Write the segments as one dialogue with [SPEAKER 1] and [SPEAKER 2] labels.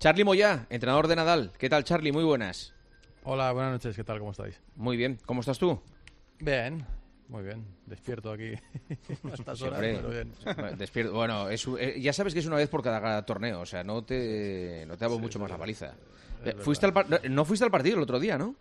[SPEAKER 1] Charly Moyá, entrenador de Nadal. ¿Qué tal, Charly? Muy buenas.
[SPEAKER 2] Hola, buenas noches. ¿Qué tal? ¿Cómo estáis?
[SPEAKER 1] Muy bien. ¿Cómo estás tú?
[SPEAKER 2] Bien, muy bien. Despierto aquí a estas horas, pero bien.
[SPEAKER 1] Despierto. Bueno, ya sabes que es una vez por cada torneo, o sea, no te hago mucho más la paliza. No fuiste al partido el otro día, ¿no?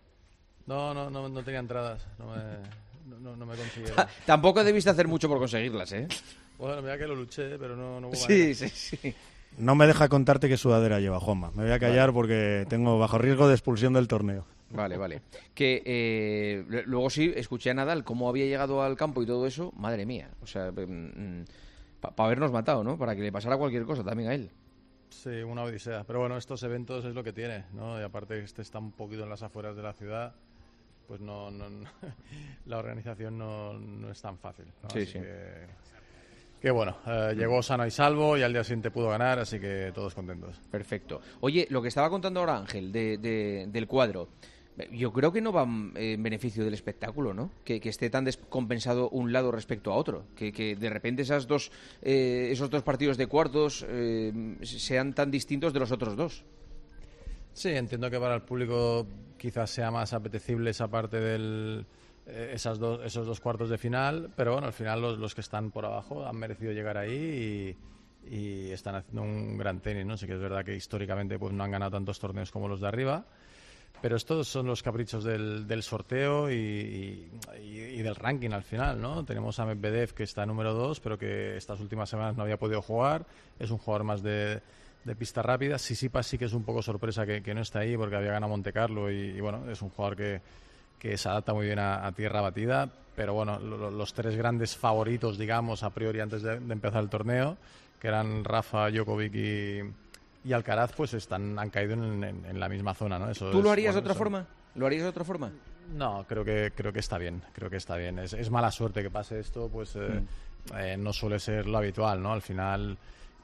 [SPEAKER 2] No tenía entradas. No me consiguieron.
[SPEAKER 1] Tampoco debiste hacer mucho por conseguirlas, ¿eh?
[SPEAKER 2] Bueno, mira que lo luché, pero no hubo
[SPEAKER 1] Sí.
[SPEAKER 3] No me deja contarte qué sudadera lleva, Juanma. Me voy a callar porque tengo bajo riesgo de expulsión del torneo.
[SPEAKER 1] Vale. Que luego sí, escuché a Nadal cómo había llegado al campo y todo eso. Madre mía. O sea, para habernos matado, ¿no? Para que le pasara cualquier cosa también a él.
[SPEAKER 2] Sí, una odisea. Pero bueno, estos eventos es lo que tiene, ¿no? Y aparte este está un poquito en las afueras de la ciudad, pues no la organización no es tan fácil, ¿no?
[SPEAKER 1] Sí,
[SPEAKER 2] así
[SPEAKER 1] sí.
[SPEAKER 2] Que bueno, llegó sano y salvo y al día siguiente pudo ganar, así que todos contentos.
[SPEAKER 1] Perfecto. Oye, lo que estaba contando ahora Ángel del cuadro, yo creo que no va en beneficio del espectáculo, ¿no? Que esté tan descompensado un lado respecto a otro. Que de repente esos dos partidos de cuartos sean tan distintos de los otros dos.
[SPEAKER 2] Sí, entiendo que para el público quizás sea más apetecible esa parte esos dos cuartos de final, pero bueno, al final los que están por abajo han merecido llegar ahí y están haciendo un gran tenis, ¿no? Sí que es verdad que históricamente pues no han ganado tantos torneos como los de arriba, pero estos son los caprichos del sorteo y del ranking al final, ¿no? Tenemos a Medvedev, que está número 2, pero que estas últimas semanas no había podido jugar, es un jugador más de pista rápida. Tsitsipas sí que es un poco sorpresa que no está ahí porque había ganado Monte Carlo y bueno, es un jugador que se adapta muy bien a tierra batida, pero bueno, los tres grandes favoritos, digamos, a priori antes de empezar el torneo, que eran Rafa, Djokovic y Alcaraz, pues han caído en la misma zona, ¿no?
[SPEAKER 1] ¿Tú lo harías de otra forma? ¿Lo harías de otra forma?
[SPEAKER 2] No, creo que está bien, Es mala suerte que pase esto, pues no suele ser lo habitual, ¿no? Al final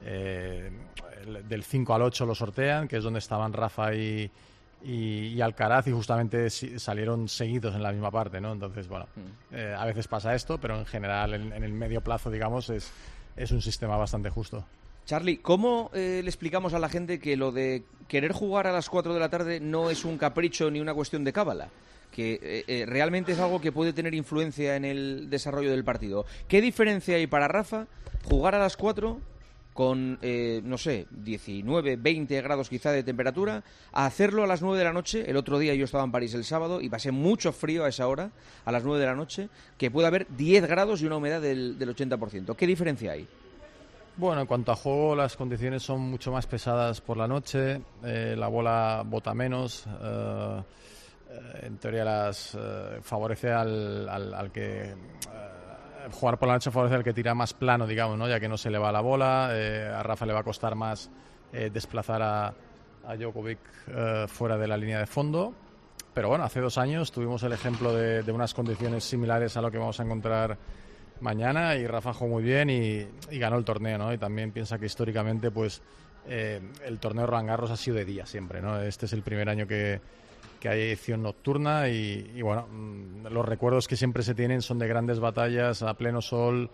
[SPEAKER 2] del 5 al 8 lo sortean, que es donde estaban Rafa y Alcaraz, y justamente salieron seguidos en la misma parte, ¿no? Entonces, bueno, a veces pasa esto, pero en general en el medio plazo, digamos, es un sistema bastante justo.
[SPEAKER 1] Charly, ¿cómo le explicamos a la gente que lo de querer jugar a las 4 de la tarde no es un capricho ni una cuestión de cábala? Que realmente es algo que puede tener influencia en el desarrollo del partido. ¿Qué diferencia hay para Rafa jugar a las 4 con, 19, 20 grados quizá de temperatura, a hacerlo a las 9 de la noche? El otro día yo estaba en París el sábado y pasé mucho frío a esa hora, a las 9 de la noche, que puede haber 10 grados y una humedad del 80%. ¿Qué diferencia hay?
[SPEAKER 2] Bueno, en cuanto a juego, las condiciones son mucho más pesadas por la noche, la bola bota menos, en teoría favorece al que... jugar por la noche favorece al que tira más plano, digamos, ¿no? Ya que no se le va la bola, a Rafa le va a costar más desplazar a Djokovic fuera de la línea de fondo. Pero bueno, hace 2 años tuvimos el ejemplo de unas condiciones similares a lo que vamos a encontrar mañana, y Rafa jugó muy bien y ganó el torneo, ¿no? Y también piensa que históricamente pues el torneo Roland Garros ha sido de día siempre, ¿no? Este es el primer año que hay edición nocturna y bueno, los recuerdos que siempre se tienen son de grandes batallas a pleno sol,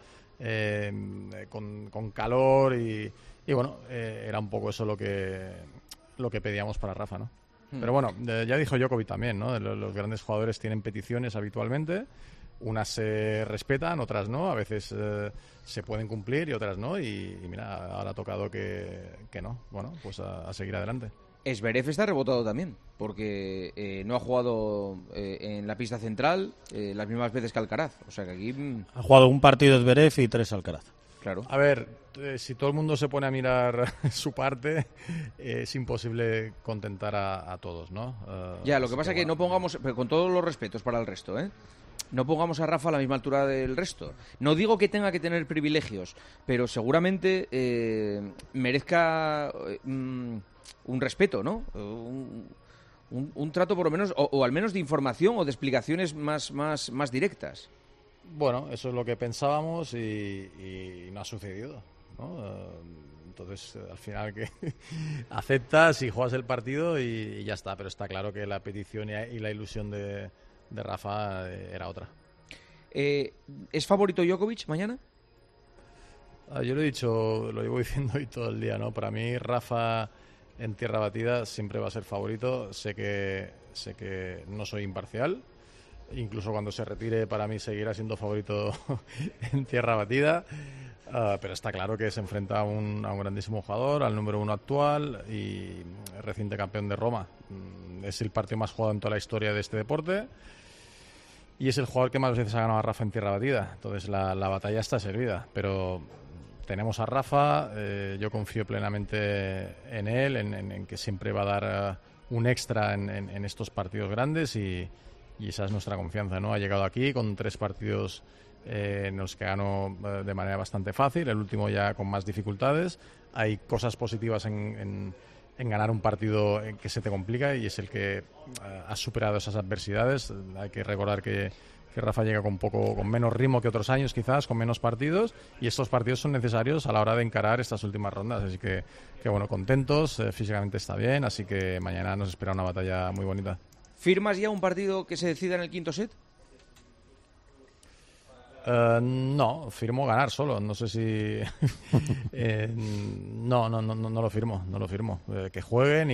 [SPEAKER 2] con calor y bueno, era un poco eso lo que pedíamos para Rafa, ¿no? Pero bueno, ya dijo Djokovic también, ¿no? Los grandes jugadores tienen peticiones habitualmente. Unas se respetan, otras no. A veces se pueden cumplir y otras no. Y mira, ahora ha tocado que no. Bueno, pues a seguir adelante.
[SPEAKER 1] Zverev está rebotado también, porque no ha jugado en la pista central las mismas veces que Alcaraz. O sea que aquí...
[SPEAKER 3] Ha jugado un partido Zverev y 3 Alcaraz.
[SPEAKER 1] Claro.
[SPEAKER 2] A ver, si todo el mundo se pone a mirar su parte, es imposible contentar a todos, ¿no?
[SPEAKER 1] Ya, lo que pasa es que no pongamos, pero con todos los respetos para el resto, no pongamos a Rafa a la misma altura del resto. No digo que tenga que tener privilegios, pero seguramente merezca un respeto, ¿no? Un trato por lo menos, o al menos de información o de explicaciones más directas.
[SPEAKER 2] Bueno, eso es lo que pensábamos y no ha sucedido, ¿no? Entonces, al final que aceptas y juegas el partido y ya está. Pero está claro que la petición y la ilusión de Rafa era otra.
[SPEAKER 1] ¿Es favorito Djokovic mañana?
[SPEAKER 2] Yo lo he dicho, lo llevo diciendo hoy todo el día, ¿no? Para mí Rafa en tierra batida siempre va a ser favorito. Sé que no soy imparcial. Incluso cuando se retire, para mí seguirá siendo favorito en tierra batida. Pero está claro que se enfrenta a un grandísimo jugador, al número 1 actual y reciente campeón de Roma. Es el partido más jugado en toda la historia de este deporte y es el jugador que más veces ha ganado a Rafa en tierra batida. Entonces la batalla está servida, pero tenemos a Rafa. Yo confío plenamente en él, en que siempre va a dar un extra en estos partidos grandes y esa es nuestra confianza, ¿no? Ha llegado aquí con 3 partidos en los que ganó de manera bastante fácil, el último ya con más dificultades. Hay cosas positivas en ganar un partido que se te complica y es el que ha superado esas adversidades. Hay que recordar que Rafa llega con menos ritmo que otros años, quizás, con menos partidos, y estos partidos son necesarios a la hora de encarar estas últimas rondas. Así que bueno, contentos, físicamente está bien, así que mañana nos espera una batalla muy bonita.
[SPEAKER 1] ¿Firmas ya un partido que se decida en el quinto set?
[SPEAKER 2] No, firmo ganar solo. No sé si no lo firmo. Que jueguen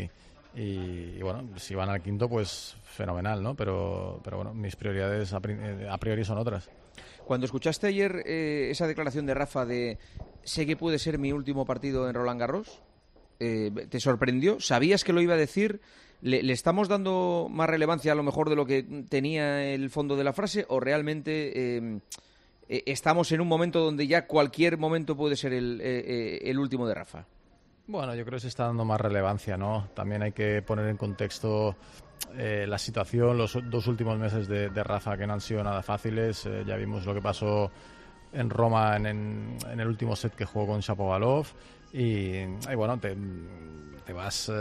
[SPEAKER 2] y bueno, si van al quinto, pues fenomenal, ¿no? Pero bueno, mis prioridades a priori son otras.
[SPEAKER 1] Cuando escuchaste ayer esa declaración de Rafa de sé que puede ser mi último partido en Roland Garros, ¿te sorprendió? ¿Sabías que lo iba a decir? ¿Le estamos dando más relevancia a lo mejor de lo que tenía el fondo de la frase o realmente estamos en un momento donde ya cualquier momento puede ser el último de Rafa?
[SPEAKER 2] Bueno, yo creo que se está dando más relevancia, ¿no? También hay que poner en contexto la situación, los 2 últimos meses de Rafa, que no han sido nada fáciles. Ya vimos lo que pasó en Roma en el último set que jugó con Shapovalov y bueno, te vas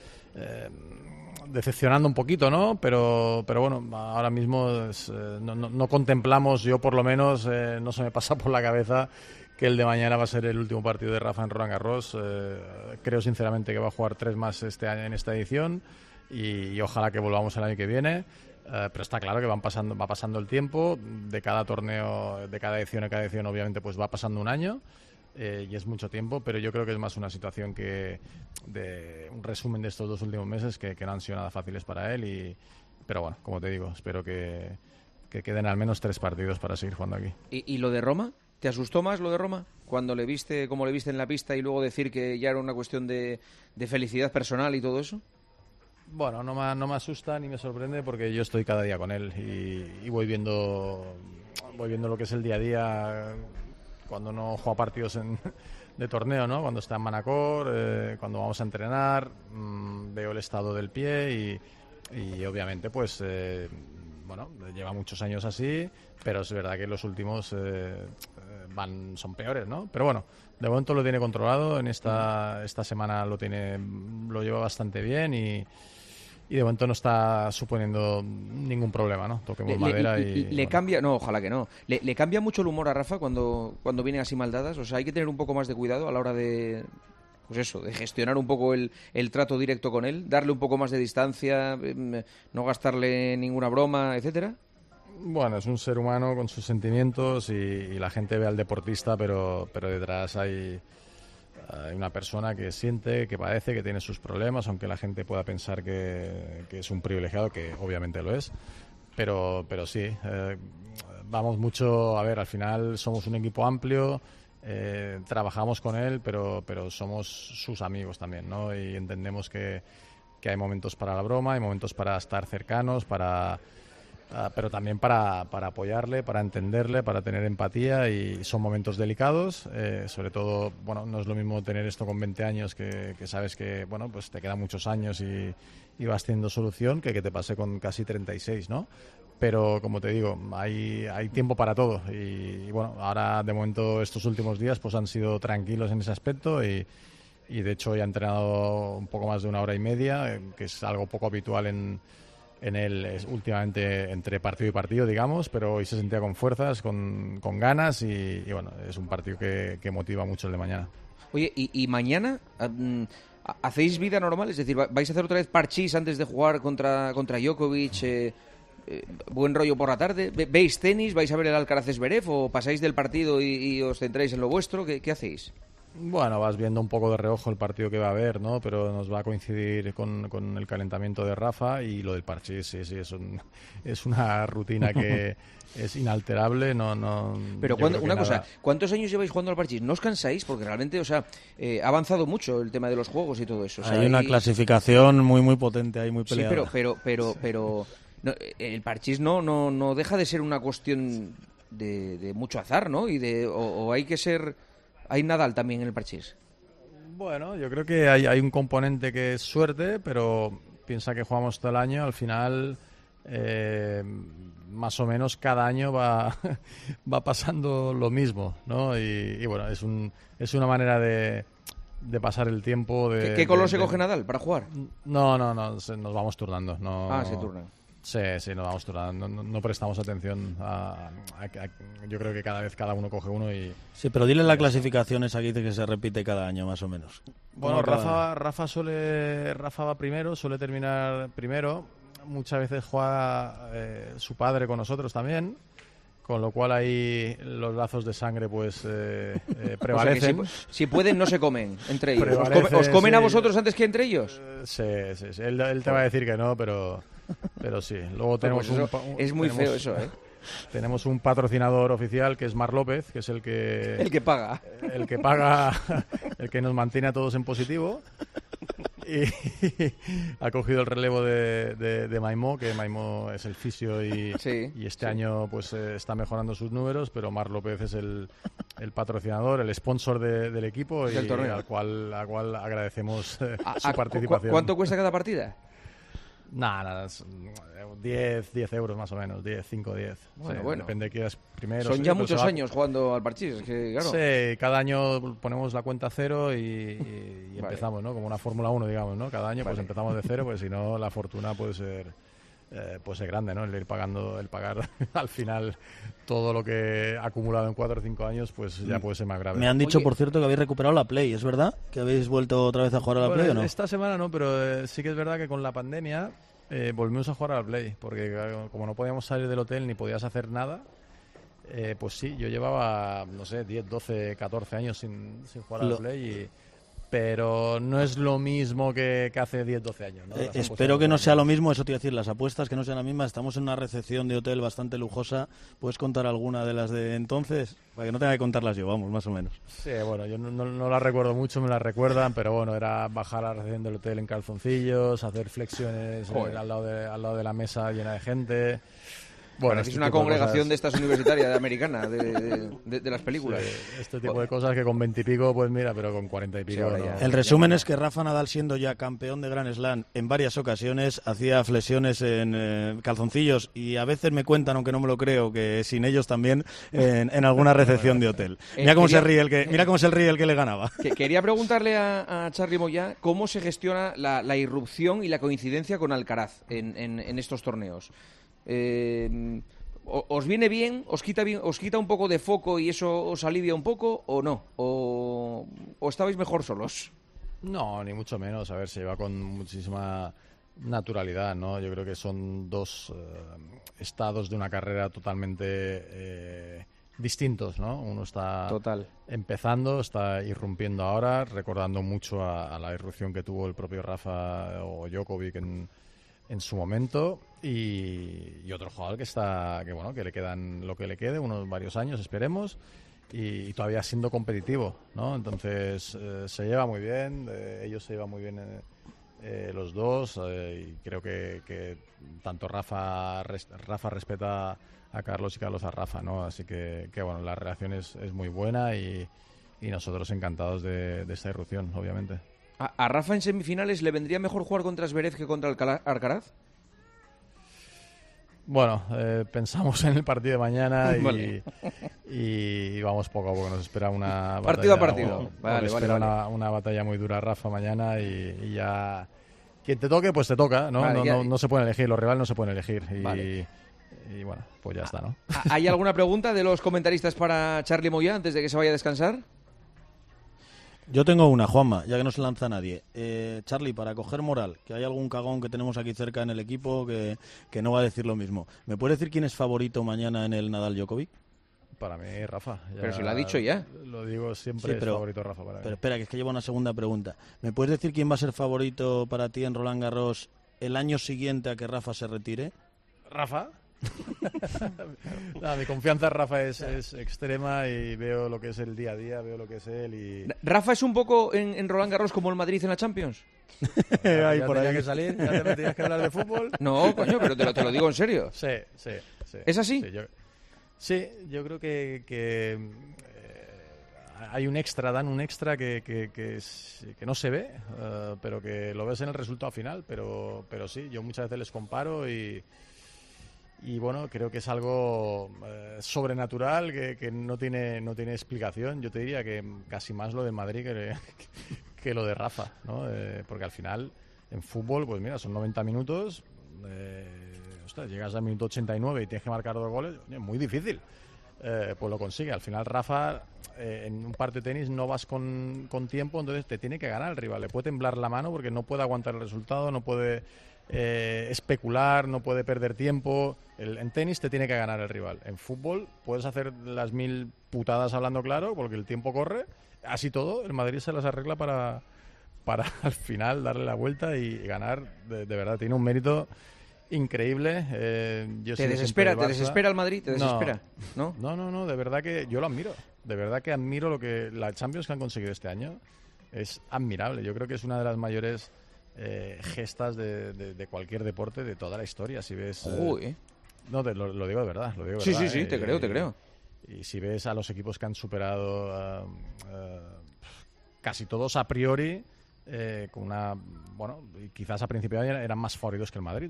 [SPEAKER 2] decepcionando un poquito, ¿no? Pero bueno, ahora mismo no contemplamos, yo por lo menos no se me pasa por la cabeza que el de mañana va a ser el último partido de Rafa en Roland Garros. Creo sinceramente que va a jugar 3 más este año en esta edición y ojalá que volvamos el año que viene. Pero está claro que va pasando el tiempo de cada torneo, de cada edición obviamente pues va pasando un año. Y es mucho tiempo, pero yo creo que es más una situación que de un resumen de estos 2 últimos meses que no han sido nada fáciles para él. Pero bueno, como te digo, espero que queden al menos 3 partidos para seguir jugando aquí.
[SPEAKER 1] ¿Y lo de Roma? ¿Te asustó más lo de Roma? Cuando le viste, como le viste en la pista y luego decir que ya era una cuestión de felicidad personal y todo eso.
[SPEAKER 2] Bueno, no me asusta ni me sorprende porque yo estoy cada día con él y voy viendo lo que es el día a día cuando no juega partidos de torneo, ¿no? Cuando está en Manacor, cuando vamos a entrenar, veo el estado del pie y obviamente pues bueno, lleva muchos años así, pero es verdad que los últimos son peores, ¿no? Pero bueno, de momento lo tiene controlado, en esta semana lo lleva bastante bien y de momento no está suponiendo ningún problema, ¿no? Toquemos madera y
[SPEAKER 1] le cambia, no, ojalá que no. ¿Le cambia mucho el humor a Rafa cuando vienen así mal dadas? O sea, hay que tener un poco más de cuidado a la hora de, pues eso, de gestionar un poco el trato directo con él, darle un poco más de distancia, no gastarle ninguna broma, etcétera.
[SPEAKER 2] Bueno, es un ser humano con sus sentimientos y la gente ve al deportista, pero detrás hay una persona que siente, que padece, que tiene sus problemas, aunque la gente pueda pensar que es un privilegiado, que obviamente lo es, pero sí, vamos mucho, a ver, al final somos un equipo amplio, trabajamos con él, pero somos sus amigos también, ¿no? Y entendemos que hay momentos para la broma, hay momentos para estar cercanos, pero también para apoyarle, para entenderle, para tener empatía y son momentos delicados, sobre todo, bueno, no es lo mismo tener esto con 20 años que sabes que, bueno, pues te quedan muchos años y vas teniendo solución que te pase con casi 36, ¿no? Pero, como te digo, hay tiempo para todo y bueno, ahora de momento estos últimos días pues han sido tranquilos en ese aspecto y de hecho ya he entrenado un poco más de 1 hora y media, que es algo poco habitual en él últimamente entre partido y partido, digamos, pero hoy se sentía con fuerzas, con ganas y bueno, es un partido que motiva mucho el de mañana.
[SPEAKER 1] Oye, ¿y mañana hacéis vida normal? Es decir, ¿vais a hacer otra vez parchís antes de jugar contra Djokovic? ¿Buen rollo por la tarde? ¿Veis tenis? ¿Vais a ver el Alcaraz Zverev? ¿O pasáis del partido y os centráis en lo vuestro? ¿Qué hacéis?
[SPEAKER 2] Bueno, vas viendo un poco de reojo el partido que va a haber, ¿no? Pero nos va a coincidir con el calentamiento de Rafa y lo del parchís, sí, es una rutina que es inalterable, no.
[SPEAKER 1] Pero una cosa, ¿cuántos años lleváis jugando al parchís? ¿No os cansáis? Porque realmente, o sea, ha avanzado mucho el tema de los juegos y todo eso. O sea,
[SPEAKER 3] hay una clasificación muy potente, ahí muy peleada.
[SPEAKER 1] Sí, pero no, el parchís no deja de ser una cuestión de mucho azar, ¿no? O hay que ser... ¿Hay Nadal también en el parchís?
[SPEAKER 2] Bueno, yo creo que hay un componente que es suerte, pero piensa que jugamos todo el año, al final más o menos cada año va pasando lo mismo, ¿no? Y bueno, es una manera de pasar el tiempo.
[SPEAKER 1] ¿Qué color se coge Nadal para jugar?
[SPEAKER 2] No, nos vamos turnando.
[SPEAKER 1] Se turnan.
[SPEAKER 2] Sí, nos vamos turnando. No prestamos atención yo creo que cada vez cada uno coge uno y...
[SPEAKER 3] Sí, pero dile la clasificación esa que dice que se repite cada año, más o menos.
[SPEAKER 2] Bueno, Rafa va primero, suele terminar primero. Muchas veces juega su padre con nosotros también, con lo cual ahí los lazos de sangre pues prevalecen.
[SPEAKER 1] O sea que si pueden, no se comen entre ellos. ¿Os comen a vosotros antes que entre ellos?
[SPEAKER 2] Sí. Él te va a decir que no, pero sí. Luego tenemos
[SPEAKER 1] es muy feo eso, ¿eh?
[SPEAKER 2] Tenemos un patrocinador oficial que es Mar López, que es el que
[SPEAKER 1] paga.
[SPEAKER 2] El que paga, el que nos mantiene a todos en positivo. Y ha cogido el relevo de Maimó, que Maimó es el fisio y este año pues está mejorando sus números, pero Mar López es el patrocinador, el sponsor del equipo y al cual agradecemos su participación.
[SPEAKER 1] ¿Cuánto cuesta cada partida?
[SPEAKER 2] Nada, 10 euros más o menos, 5 o 10.
[SPEAKER 1] Bueno.
[SPEAKER 2] Depende de quién es primero.
[SPEAKER 1] Son ya muchos años jugando al parchís, es que, claro.
[SPEAKER 2] Sí, cada año ponemos la cuenta cero y empezamos, ¿no? Como una Fórmula 1, digamos, ¿no? Cada año pues empezamos de cero, pues si no la fortuna puede ser grande, ¿no? El pagar al final todo lo que ha acumulado en 4 o 5 años, pues ya puede ser más grave.
[SPEAKER 3] Me han dicho, por cierto, que habéis recuperado la Play, ¿es verdad? ¿Que habéis vuelto otra vez a jugar a la Play o no?
[SPEAKER 2] Esta semana no, pero sí que es verdad que con la pandemia volvimos a jugar a la Play, porque como no podíamos salir del hotel ni podías hacer nada, pues sí, yo llevaba, no sé, 10, 12, 14 años sin jugar a la Play pero no es lo mismo que hace 10, 12 años, ¿no?
[SPEAKER 3] Espero que no sea lo mismo, eso te iba a decir, las apuestas que no sean las mismas. Estamos en una recepción de hotel bastante lujosa. ¿Puedes contar alguna de las de entonces? Para que no tenga que contarlas yo, vamos, más o menos.
[SPEAKER 2] Sí, bueno, yo no las recuerdo mucho, me las recuerdan, pero bueno, era bajar a la recepción del hotel en calzoncillos, hacer flexiones al lado de la mesa llena de gente. Bueno,
[SPEAKER 1] es una congregación de estas universitarias de americana, de las películas.
[SPEAKER 2] Sí, este tipo de cosas que con 20 y pico, pues mira, pero con 40 y pico. Sí, no.
[SPEAKER 3] El resumen es que Rafa Nadal, siendo ya campeón de Grand Slam en varias ocasiones, hacía flexiones en calzoncillos y a veces me cuentan, aunque no me lo creo, que sin ellos también en alguna recepción de hotel. Mira cómo se ríe el que le ganaba. Quería
[SPEAKER 1] preguntarle a Charly Moyá cómo se gestiona la irrupción y la coincidencia con Alcaraz en estos torneos. ¿Os viene bien? ¿Os quita un poco de foco y eso os alivia un poco o no? ¿O estabais mejor solos?
[SPEAKER 2] No, ni mucho menos. A ver, se lleva con muchísima naturalidad, ¿no? Yo creo que son dos estados de una carrera totalmente distintos, ¿no? Uno está empezando, está irrumpiendo ahora, recordando mucho a la irrupción que tuvo el propio Rafa o Djokovic en su momento, y otro jugador que le quedan lo que le quede, varios años, esperemos, y todavía siendo competitivo, ¿no? Entonces se lleva muy bien, ellos se llevan muy bien los dos, y creo que tanto Rafa respeta a Carlos y Carlos a Rafa, ¿no? Así que bueno, la relación es muy buena y nosotros encantados de esta irrupción, obviamente.
[SPEAKER 1] ¿A Rafa en semifinales le vendría mejor jugar contra Zverev que contra Alcaraz?
[SPEAKER 2] Bueno, pensamos en el partido de mañana y vamos poco a poco. Nos espera una
[SPEAKER 1] partido a partido.
[SPEAKER 2] Una batalla muy dura, Rafa, mañana y ya quien te toque, pues te toca, ¿no? No se pueden elegir, los rivales no se pueden elegir y bueno, pues ya está, ¿no?
[SPEAKER 1] ¿Hay alguna pregunta de los comentaristas para Charly Moyá antes de que se vaya a descansar?
[SPEAKER 3] Yo tengo una, Juanma, ya que no se lanza nadie. Charly, para coger moral, que hay algún cagón que tenemos aquí cerca en el equipo que no va a decir lo mismo. ¿Me puedes decir quién es favorito mañana en el Nadal Djokovic?
[SPEAKER 2] para mí Rafa.
[SPEAKER 1] Pero se lo ha dicho ya.
[SPEAKER 2] Lo digo siempre, es favorito Rafa para mí.
[SPEAKER 3] Pero espera, que es que llevo una segunda pregunta. ¿Me puedes decir quién va a ser favorito para ti en Roland Garros el año siguiente a que Rafa se retire?
[SPEAKER 2] ¿Rafa? Mi confianza en Rafa es extrema y veo lo que es el día a día, veo lo que es él y...
[SPEAKER 1] ¿Rafa es un poco en Roland Garros como el Madrid en la Champions?
[SPEAKER 2] Ahí por ahí que salir, ya te tenías que hablar de fútbol.
[SPEAKER 1] No, coño, pero te lo digo en serio.
[SPEAKER 2] Sí.
[SPEAKER 1] ¿Es así?
[SPEAKER 2] Yo creo que hay un extra, dan un extra que no se ve, pero que lo ves en el resultado final, pero sí, yo muchas veces les comparo y bueno, creo que es algo sobrenatural que no tiene explicación. Yo te diría que casi más lo de Madrid que lo de Rafa, ¿no? Porque al final en fútbol, pues mira, son 90 minutos, llegas al minuto 89 y tienes que marcar 2 goles, es muy difícil. Pues lo consigue. Al final Rafa, en un partido de tenis no vas con tiempo, entonces te tiene que ganar el rival. Le puede temblar la mano porque no puede aguantar el resultado, no puede especular, no puede perder tiempo. En tenis te tiene que ganar el rival. En fútbol puedes hacer las 1000 putadas hablando claro porque el tiempo corre. Así todo, el Madrid se las arregla para al final darle la vuelta y ganar. De verdad, tiene un mérito increíble.
[SPEAKER 1] ¿Te desespera el Madrid? ¿Te desespera?
[SPEAKER 2] No, de verdad que yo lo admiro. De verdad que admiro la Champions que han conseguido este año. Es admirable. Yo creo que es una de las mayores gestas de cualquier deporte de toda la historia. Si ves... No, lo digo de verdad.
[SPEAKER 1] Sí, te creo.
[SPEAKER 2] Y si ves a los equipos que han superado casi todos a priori... con una, bueno, quizás a principio de año eran más favoritos que el Madrid.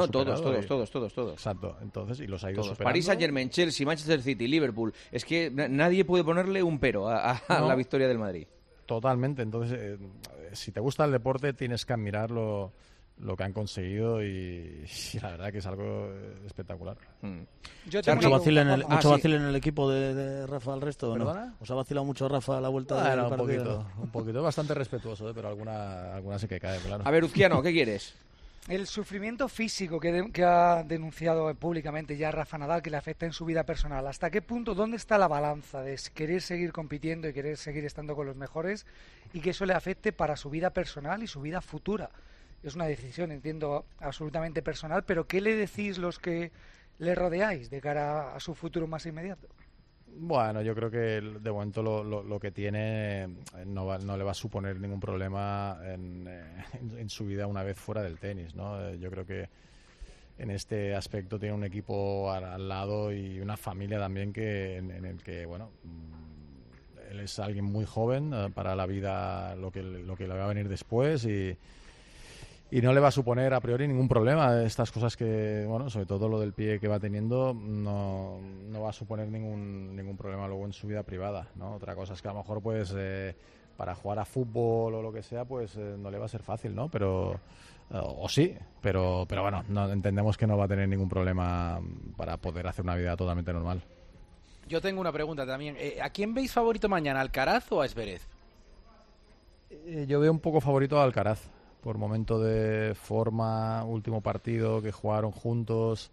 [SPEAKER 1] Todos.
[SPEAKER 2] Exacto, entonces, y los ha ido superando.
[SPEAKER 1] París Saint-Germain, Chelsea, Manchester City, Liverpool. Es que nadie puede ponerle un pero a la victoria del Madrid.
[SPEAKER 2] Totalmente, entonces, si te gusta el deporte tienes que admirar lo que han conseguido y la verdad que es algo espectacular.
[SPEAKER 3] ¿Mucho vacil en el equipo de Rafa al resto o no? ¿Os ha vacilado mucho Rafa a la vuelta del partido?
[SPEAKER 2] Un poquito, bastante respetuoso, pero alguna sí que cae, claro.
[SPEAKER 1] A ver, Uzquiano, ¿qué quieres?
[SPEAKER 4] El sufrimiento físico que ha denunciado públicamente ya Rafa Nadal, que le afecta en su vida personal. ¿Hasta qué punto, dónde está la balanza de querer seguir compitiendo y querer seguir estando con los mejores y que eso le afecte para su vida personal y su vida futura? Es una decisión, entiendo, absolutamente personal, pero ¿qué le decís los que le rodeáis de cara a su futuro más inmediato?
[SPEAKER 2] Bueno, yo creo que de momento lo que tiene no le va a suponer ningún problema en su vida una vez fuera del tenis, ¿no? Yo creo que en este aspecto tiene un equipo al lado y una familia también en el que, bueno, él es alguien muy joven para la vida, lo que le va a venir después y no le va a suponer a priori ningún problema. Estas cosas que, bueno, sobre todo lo del pie que va teniendo, no va a suponer ningún problema luego en su vida privada, ¿no? Otra cosa es que a lo mejor, pues, para jugar a fútbol o lo que sea, pues no le va a ser fácil, ¿no? Pero, o sí, pero bueno, entendemos que no va a tener ningún problema para poder hacer una vida totalmente normal.
[SPEAKER 5] Yo tengo una pregunta también. ¿A quién veis favorito mañana, Alcaraz o a Zverev?
[SPEAKER 2] Yo veo un poco favorito a Alcaraz. Por momento de forma, último partido que jugaron juntos,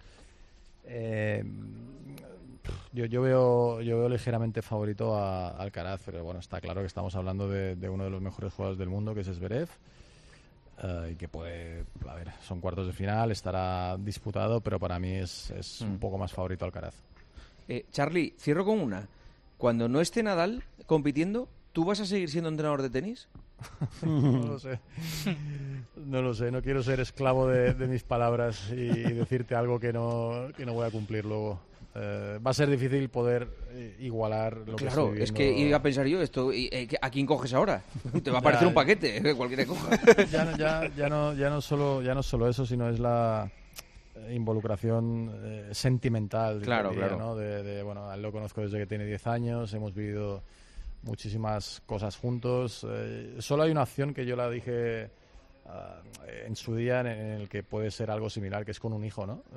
[SPEAKER 2] yo veo ligeramente favorito a Alcaraz, pero bueno, está claro que estamos hablando de uno de los mejores jugadores del mundo, que es Zverev, y que puede, a ver, son cuartos de final, estará disputado, pero para mí es un poco más favorito Alcaraz.
[SPEAKER 1] Charly, cierro con una. Cuando no esté Nadal compitiendo, ¿tú vas a seguir siendo entrenador de tenis?
[SPEAKER 2] No lo sé, no quiero ser esclavo de mis palabras y decirte algo que no voy a cumplir luego. Va a ser difícil poder igualar lo que estoy viviendo.
[SPEAKER 1] Es que iba a pensar yo esto, ¿a quién coges ahora? Te va a parecer un paquete, cualquiera coja.
[SPEAKER 2] Ya no solo eso, sino es la involucración sentimental.
[SPEAKER 1] Claro.
[SPEAKER 2] ¿no? Bueno, a él lo conozco desde que tiene 10 años, hemos vivido muchísimas cosas juntos. Solo hay una acción que yo la dije en su día en el que puede ser algo similar, que es con un hijo, ¿no?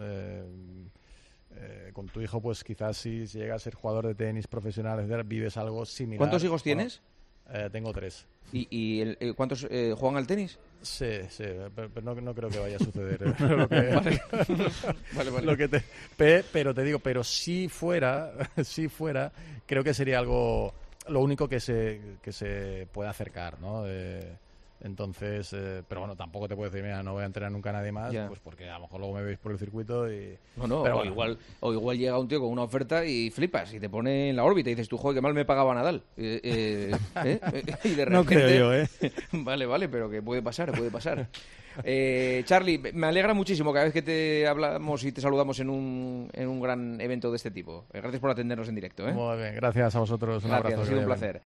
[SPEAKER 2] Con tu hijo, pues quizás si llega a ser jugador de tenis profesional, etcétera, vives algo similar.
[SPEAKER 1] ¿Cuántos hijos tienes?
[SPEAKER 2] Tengo 3.
[SPEAKER 1] ¿Y cuántos juegan al tenis?
[SPEAKER 2] Sí, pero no creo que vaya a suceder.
[SPEAKER 1] Vale.
[SPEAKER 2] Pero te digo, pero si fuera, creo que sería algo, lo único que se puede acercar, ¿no? Entonces, pero bueno, tampoco te puedo decir, mira, no voy a entrenar nunca a nadie más, pues porque a lo mejor luego me veis por el circuito y...
[SPEAKER 1] Pero igual llega un tío con una oferta y flipas y te pone en la órbita y dices tú, joder, qué mal me pagaba Nadal. Y de repente...
[SPEAKER 3] No creo yo,
[SPEAKER 1] Vale, pero que puede pasar. Charly, me alegra muchísimo cada vez que te hablamos y te saludamos en un gran evento de este tipo. Gracias por atendernos en directo.
[SPEAKER 2] Muy bien, gracias a vosotros. Un
[SPEAKER 1] Gracias,
[SPEAKER 2] abrazo.
[SPEAKER 1] ha sido un placer.